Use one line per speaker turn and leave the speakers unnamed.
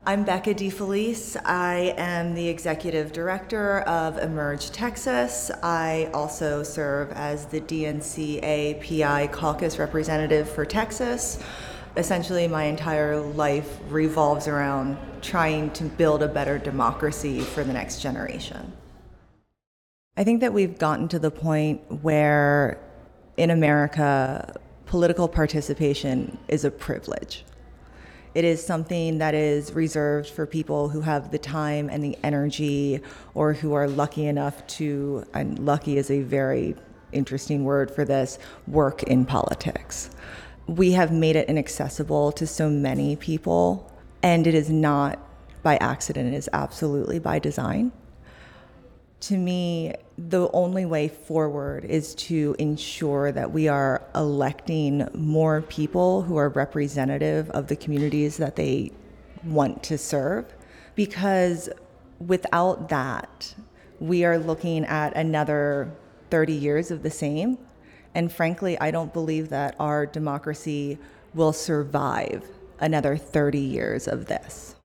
I'm Becca DeFelice. I am the executive director of Emerge Texas. I also serve as the DNCA PI caucus representative for Texas. Essentially, my entire life revolves around trying to build a better democracy for the next generation. I think that we've gotten to the point where in America, political participation is a privilege. It is something that is reserved for people who have the time and the energy, or who are lucky enough to, and lucky is a very interesting word for this, work in politics. We have made it inaccessible to so many people, and it is not by accident, it is absolutely by design. To me, the only way forward is to ensure that we are electing more people who are representative of the communities that they want to serve, because without that, we are looking at another 30 years of the same. And frankly, I don't believe that our democracy will survive another 30 years of this.